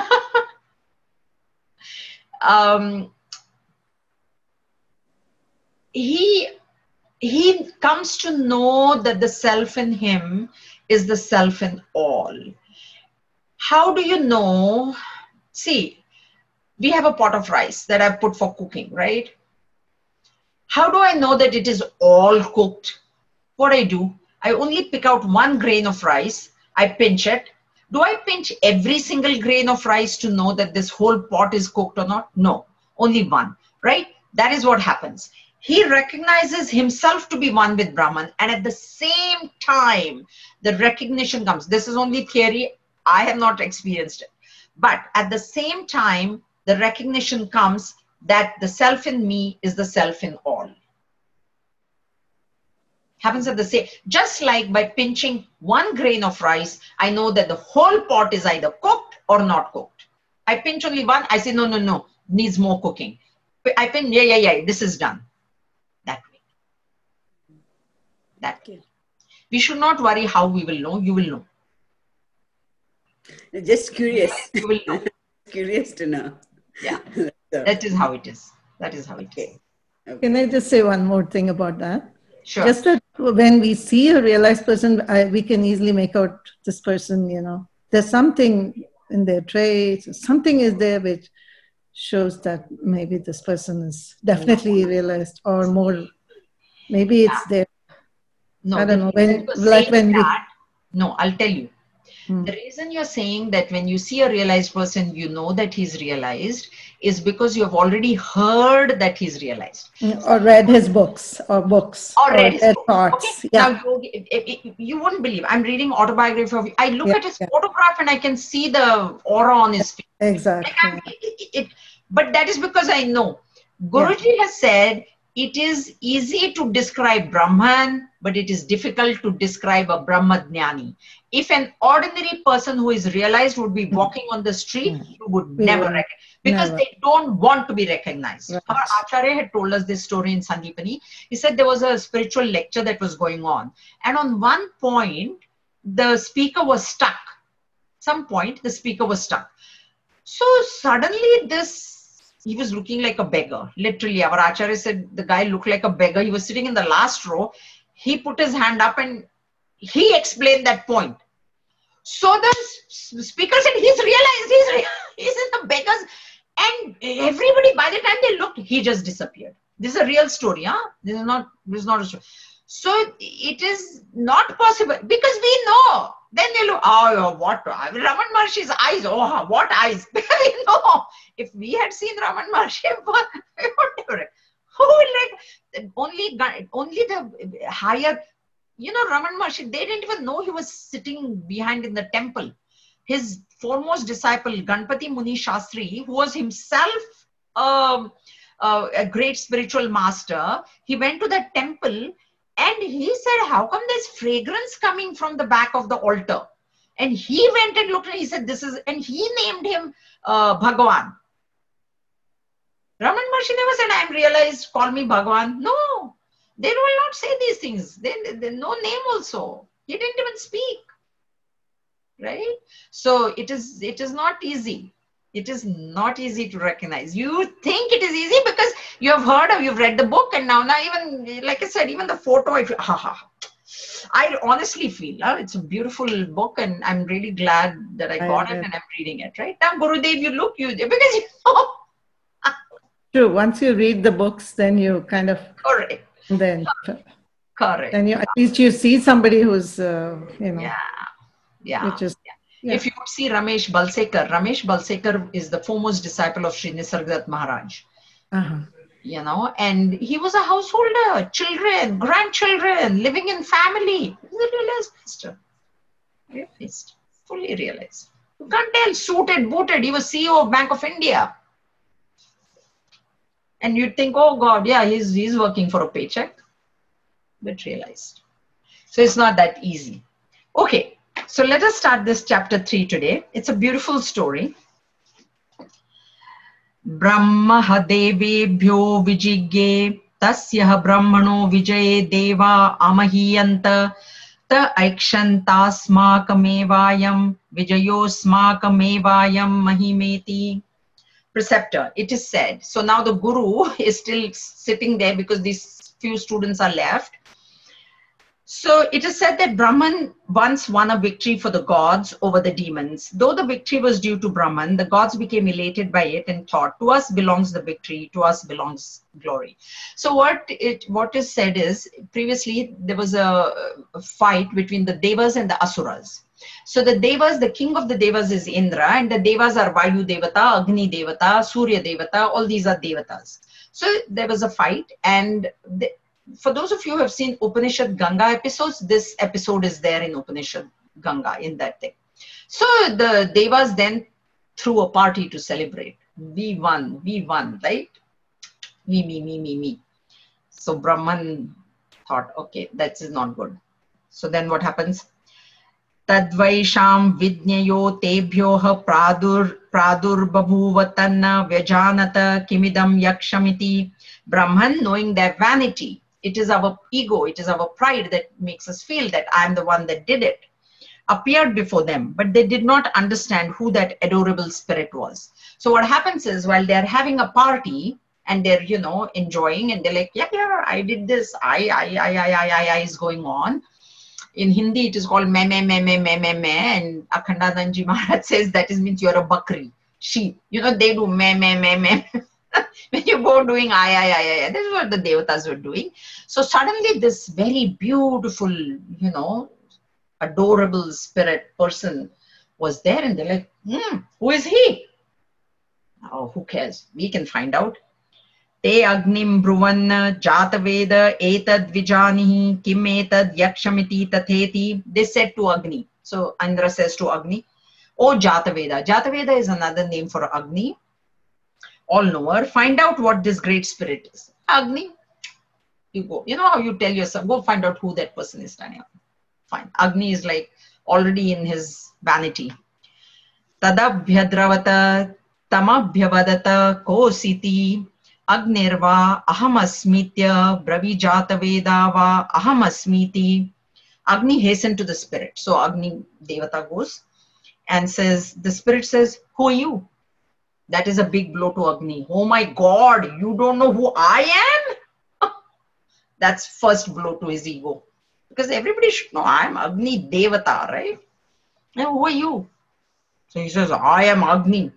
He comes to know that the self in him is the self in all. How do you know? See, we have a pot of rice that I've put for cooking, right? How do I know that it is all cooked? What I do, I only pick out one grain of rice, I pinch it, Do I pinch every single grain of rice to know that this whole pot is cooked or not? No, only one, right? That is what happens. He recognizes himself to be one with Brahman, and at the same time, the recognition comes. This is only theory. I have not experienced it. But at the same time, the recognition comes that the self in me is the self in all. Happens at the same, just like by pinching one grain of rice, I know that the whole pot is either cooked or not cooked. I pinch only one, I say, no, needs more cooking. I pinch, yeah, this is done. That way. That way. We should not worry how we will know, you will know. Just curious. You will know. Curious to know. Yeah, that is how it is. That is how it is. Okay. Can I just say one more thing about that? Sure. Just that when we see a realized person, we can easily make out this person, there's something in their traits, something is there which shows that maybe this person is definitely realized, or more, maybe it's there. No, I don't know. No, I'll tell you. The reason you're saying that when you see a realized person, you know that he's realized is because you have already heard that he's realized. Or read his books or read his thoughts. Okay. Yeah. Now, you wouldn't believe. I'm reading autobiography of. I look at his photograph and I can see the aura on his face. Exactly. But that is because I know. Guruji has said it is easy to describe Brahman, but it is difficult to describe a Brahmadhyani. If an ordinary person who is realized would be walking on the street, you would never recognize, because they don't want to be recognized. Right. Our Acharya had told us this story in Sandipani. He said there was a spiritual lecture that was going on. And on one point, the speaker was stuck. Some point, the speaker was stuck. So suddenly he was looking like a beggar. Literally, our Acharya said the guy looked like a beggar. He was sitting in the last row. He put his hand up and he explained that point. So the speaker said, he's realized, he's in the beggars. And everybody, by the time they looked, he just disappeared. This is a real story, huh? This is not a story. So it is not possible, because we know. Then they look, what? Raman Maharshi's eyes, what eyes? Because we know. If we had seen Raman Maharshi, only the higher, Raman Maharshi, they didn't even know he was sitting behind in the temple. His foremost disciple, Ganpati Muni Shastri, who was himself a great spiritual master, he went to that temple and he said, how come there's fragrance coming from the back of the altar? And he went and looked and he said, and he named him Bhagavan. Raman Maharshi never said, I am realized, call me Bhagavan. No, they will not say these things. They no name also. He didn't even speak. Right? So it is not easy. It is not easy to recognize. You think it is easy because you have heard or you've read the book, and now even, like I said, even the photo, I honestly feel it's a beautiful book, and I'm really glad that I got it and I'm reading it. Right now, Gurudev, you look, because you know. True. Once you read the books, then you kind of correct. Then correct. Then at least you see somebody who's Yeah. Which is, If you would see Ramesh Balsekar is the foremost disciple of Sri Nisargadatta Maharaj. And he was a householder, children, grandchildren, living in family. He was a realized master. Realized, fully realized. You can't tell, suited, booted. He was CEO of Bank of India. And you'd think, oh God, yeah, he's working for a paycheck. But realized. So it's not that easy. Okay. So let us start this chapter 3 today. It's a beautiful story. Brahma devebhyo vijigye tasya brahmano vijaye deva amahiyanta ta aikshantasmakamevayam vijayosmakamevayam mahimeti. Preceptor, it is said. So now the guru is still sitting there because these few students are left. So it is said that Brahman once won a victory for the gods over the demons. Though the victory was due to Brahman, the gods became elated by it and thought, to us belongs the victory, to us belongs glory. So what is said is, previously there was a fight between the Devas and the Asuras. So the Devas, the king of the Devas is Indra, and the Devas are Vayu Devata, Agni Devata, Surya Devata, all these are Devatas. So there was a fight, and for those of you who have seen Upanishad Ganga episodes, this episode is there in Upanishad Ganga, in that thing. So the Devas then threw a party to celebrate. We won, right? Me. So Brahman thought, okay, that is not good. So then what happens? Tadvaisham vidnyayo tebhyoha pradurbabhuvatanna vyajanata kimidam yakshamiti. Brahman, knowing their vanity, it is our ego, it is our pride that makes us feel that I am the one that did it, appeared before them, but they did not understand who that adorable spirit was. So what happens is, while they're having a party and they're, enjoying, and they're like, yeah, I did this, I is going on. In Hindi, it is called me, and Akhandanandji Maharaj says that means you're a bakri, sheep. They do me. When you go doing I. This is what the Devatas were doing. So suddenly this very beautiful, adorable spirit person was there, and they're like, who is he? Oh, who cares? We can find out. Te agnim bruvanna jataveda etad vijanihi kim etad yakshamiti tatheti. They said to Agni. So Indra says to Agni, oh Jataveda. Jataveda is another name for Agni, all-knower. Find out what this great spirit is. Agni, you go. You know how you tell yourself, go find out who that person is standing up. Fine. Agni is like already in his vanity. Tadabhyadravata tamabhyavadata kositi. Agnirva ahamasmitya bravijataveda ahamasmiti. Agni hastened to the spirit. So Agni Devata goes and says, the spirit says, who are you? That is a big blow to Agni. Oh my God, you don't know who I am? That's first blow to his ego. Because everybody should know I am Agni Devata, right? And who are you? So he says, I am Agni.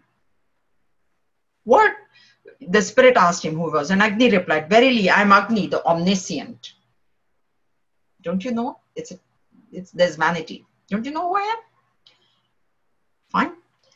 What? The spirit asked him who he was, and Agni replied, verily, I am Agni, the omniscient. Don't you know? There's vanity. Don't you know who I am? Fine.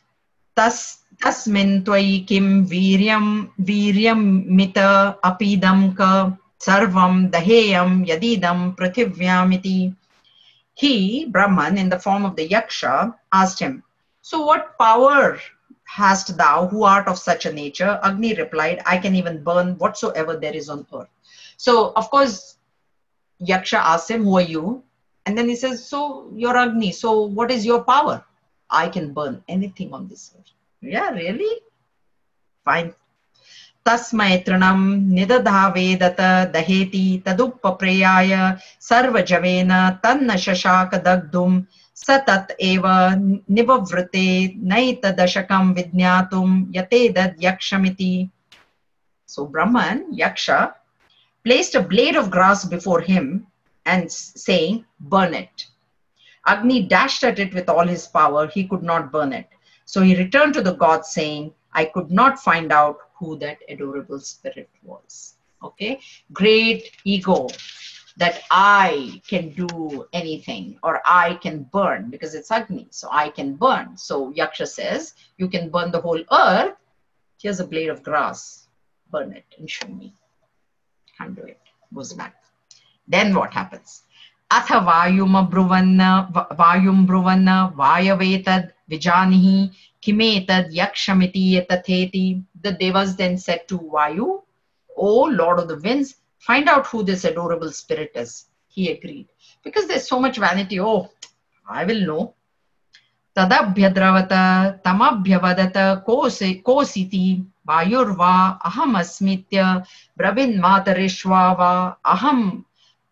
Tasmin tvai kim viryam mita apidam ka sarvam daheyam yadidam prathivyamiti. He, Brahman, in the form of the Yaksha, asked him, so what power hast thou, who art of such a nature? Agni replied, I can even burn whatsoever there is on earth. So, of course, Yaksha asked him, who are you? And then he says, so you're Agni. So what is your power? I can burn anything on this earth. Yeah, really? Fine. Tasmai trinam nidadhavedata daheti tadupapreyaya sarva javena tanna shashaka dagdum satat eva nivavrite naita dashakam vidnyatum yatedad yakshamiti. So Brahman, Yaksha, placed a blade of grass before him and saying, burn it. Agni dashed at it with all his power. He could not burn it. So he returned to the god saying, I could not find out who that adorable spirit was. Okay, great ego that I can do anything or I can burn because it's Agni. So I can burn. So Yaksha says, you can burn the whole earth. Here's a blade of grass. Burn it and show me. Can't do it. Goes back. Then what happens? Atha vayum bruvanna vayavetad vijanihi kimetad yakshamiti etatheti. The devas then said to Vayu, O Lord of the winds, find out who this adorable spirit is. He agreed. Because there's so much vanity. Oh, I will know. Tadabhyadravata tamabhyavadata kositi vayurva aham asmitya bravin matarishva va aham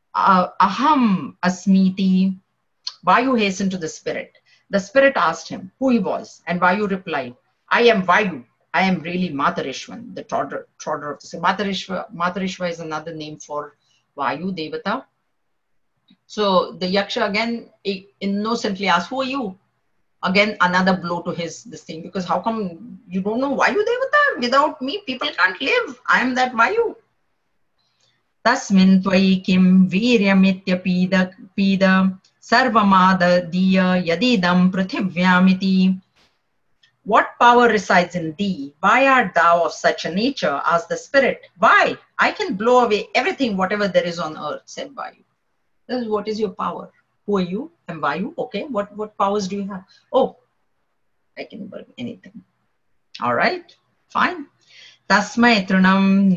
asmiti. Vayu hastened to the spirit. The spirit asked him who he was, and Vayu replied, I am Vayu. I am really Matarishwan, the trotter of the sea. Matarishva is another name for Vayu Devata. So the Yaksha again innocently asked, who are you? Again, another blow to this thing, because how come you don't know Vayu Devata? Without me, people can't live. I am that Vayu. Tasmin tvai kim viryamityapida Sarvamada yadidam prithivyamiti. What power resides in thee? Why art thou of such a nature? Asked the spirit. Why? I can blow away everything, whatever there is on earth, said Vayu. This is what is your power. Who are you? I'm Vayu. Okay, what powers do you have? Oh, I can burn anything. All right, fine. Tasmai trunam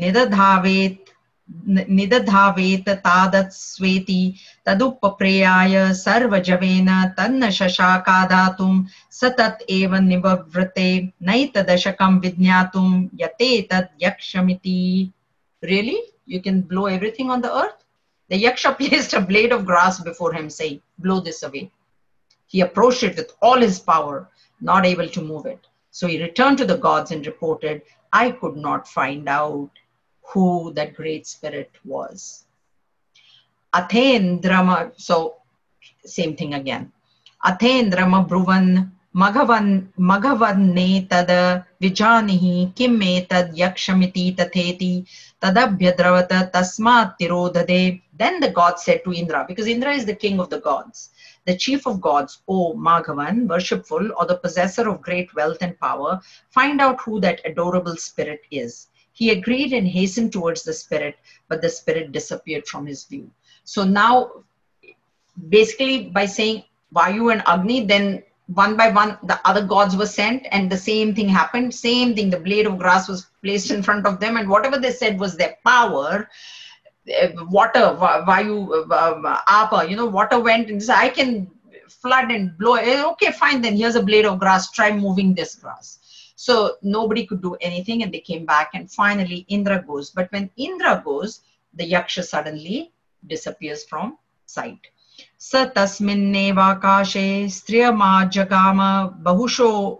nidadhavet tadat sweti tadupapreyaya sarvajavena tanna shashakadatum satat eva nibavrate naitadashakam vidnyatum yate tad yakshamiti. Really? You can blow everything on the earth? The yaksha placed a blade of grass before him, saying, blow this away. He approached it with all his power, not able to move it. So he returned to the gods and reported, I could not find out who that great spirit was. Athendrama, so same thing again. Athendrama bruvan maghavanne tada vijanihi kimme tad yakshamiti tatheti tadabhyadravata tasmat tirodhade. Then the god said to Indra, because Indra is the king of the gods, the chief of gods, O Maghavan, worshipful or the possessor of great wealth and power, find out who that adorable spirit is. He agreed and hastened towards the spirit, but the spirit disappeared from his view. So now, basically by saying Vayu and Agni, then one by one, the other gods were sent and the same thing happened. Same thing, the blade of grass was placed in front of them and whatever they said was their power. Water, Vayu, Apa, water went and said, I can flood and blow. Okay, fine, then here's a blade of grass, try moving this grass. So nobody could do anything and they came back and finally Indra goes. But when Indra goes, the Yaksha suddenly disappears from sight. Sa tasminneva kashe striyama jagama bahusho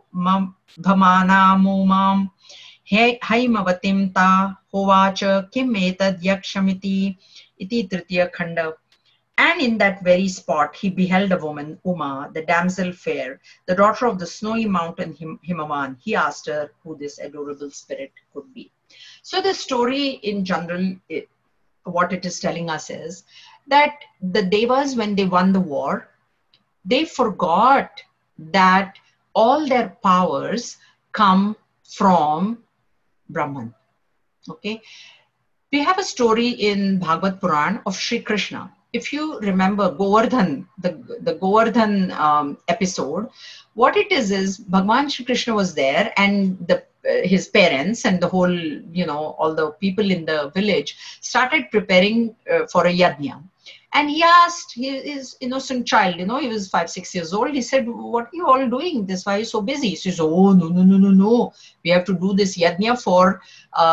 bhamana mumam haimavatim ta hovacha kim etad yakshamiti iti tritiya khanda. And in that very spot, he beheld a woman, Uma, the damsel fair, the daughter of the snowy mountain Himavan. He asked her who this adorable spirit could be. So the story in general, what it is telling us is that the Devas, when they won the war, they forgot that all their powers come from Brahman. Okay. We have a story in Bhagavad Puran of Sri Krishna. If you remember Govardhan, the Govardhan episode, what it is Bhagwan Shri Krishna was there and his parents and the whole, all the people in the village started preparing for a yajna. And he asked his innocent child, he was 5-6 years old. He said, what are you all doing this? Why are you so busy? He says, oh, no. We have to do this yajna for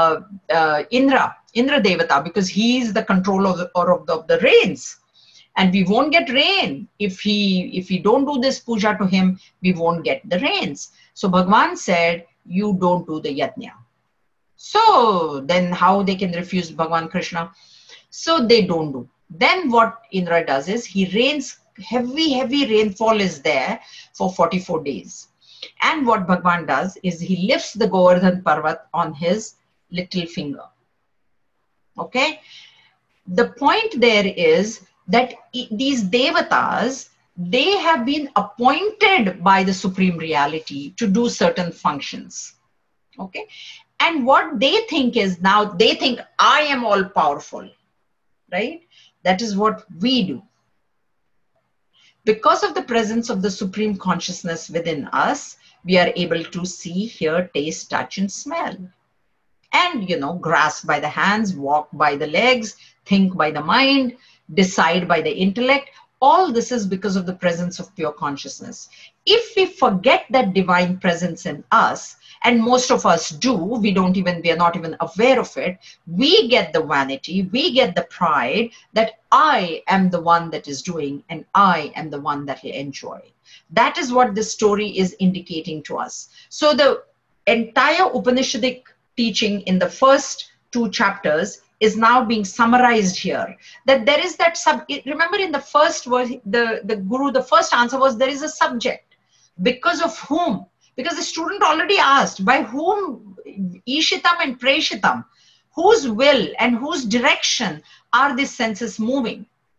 Indra Devata, because he is the controller of the rains. And we won't get rain. If we don't do this puja to him, we won't get the rains. So Bhagwan said, you don't do the yajna. So then how they can refuse Bhagwan Krishna? So they don't do. Then what Indra does is he rains, heavy rainfall is there for 44 days. And what Bhagwan does is he lifts the Govardhan Parvat on his little finger. Okay. The point there is that these devatas, they have been appointed by the Supreme Reality to do certain functions. Okay. And what they think is, now they think I am all powerful, right? That is what we do. Because of the presence of the Supreme Consciousness within us, we are able to see, hear, taste, touch, and smell. And, grasp by the hands, walk by the legs, think by the mind, decide by the intellect. All this is because of the presence of pure consciousness. If we forget that divine presence in us, and most of us do, we are not even aware of it, we get the vanity, we get the pride that I am the one that is doing and I am the one that will enjoy. That is what this story is indicating to us. So the entire Upanishadic teaching in the first 2 chapters is now being summarized here. That there is that remember in the first word, the Guru, the first answer was there is a subject. Because of whom? Because the student already asked, by whom Ishitam and Preshitam, whose will and whose direction are these senses moving?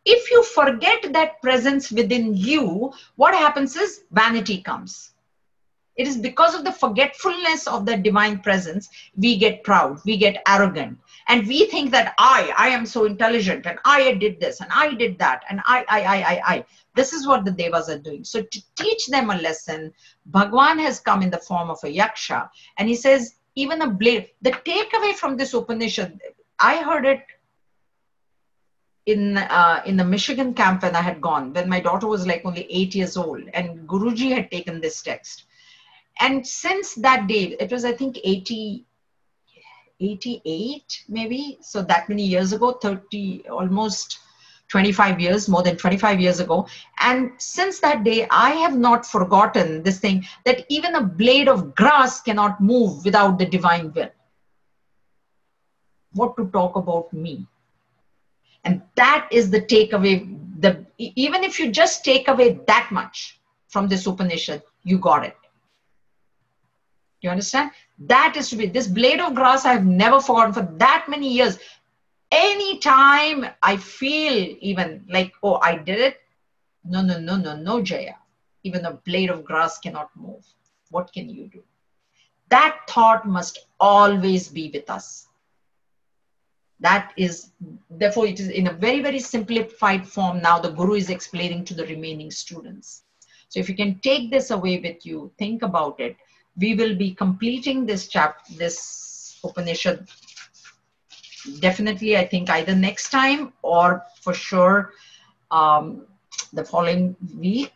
If you forget that presence within you, what happens is vanity comes. It is because of the forgetfulness of the divine presence, we get proud, we get arrogant, and we think that I am so intelligent, and I did this, and I did that, and I. This is what the devas are doing. So to teach them a lesson, Bhagwan has come in the form of a yaksha, and he says, even a blade, the takeaway from this Upanishad, I heard it in the Michigan camp when I had gone, when my daughter was like only 8 years old, and Guruji had taken this text. And since that day, it was, I think, 88 maybe, so that many years ago, 30, almost 25 years, more than 25 years ago. And since that day, I have not forgotten this thing, that even a blade of grass cannot move without the divine will. What to talk about me? And that is the takeaway. Even if you just take away that much from this Upanishad, you got it. You understand? That is to be, this blade of grass I have never forgotten for that many years. Anytime I feel even like, oh, I did it. No, Jaya. Even a blade of grass cannot move. What can you do? That thought must always be with us. That is, therefore, it is in a very, very simplified form. Now the Guru is explaining to the remaining students. So if you can take this away with you, think about it. We will be completing this chapter, this Upanishad, definitely, I think, either next time or for sure the following week.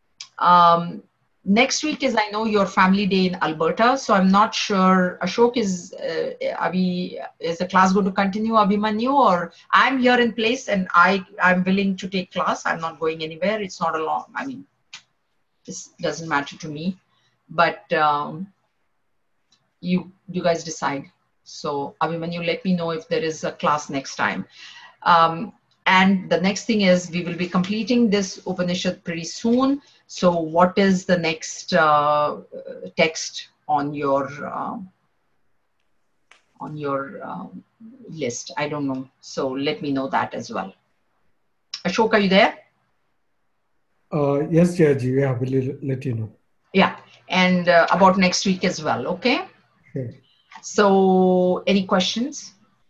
Next week is, I know, your family day in Alberta, so I'm not sure. Ashok, is the class going to continue, Abhimanyu, or I'm here in place and I'm willing to take class. I'm not going anywhere. It's not a long, I mean, this doesn't matter to me, but you guys decide. So Abhimanyu, let me know if there is a class next time. And the next thing is, we will be completing this Upanishad pretty soon. So what is the next text on your list? I don't know. So let me know that as well. Ashok, are you there? Yes, Jayaji, yeah, we'll let you know. Yeah, and about next week as well, okay? Sure. So any questions?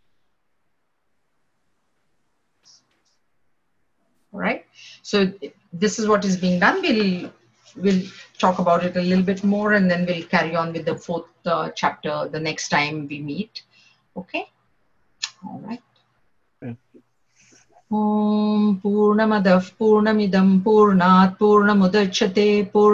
All right. So this is what is being done. We'll talk about it a little bit more, and then we'll carry on with the fourth chapter the next time we meet. Okay. All right. Om Purnamadah Purnamidam Purnat Purnamudachyate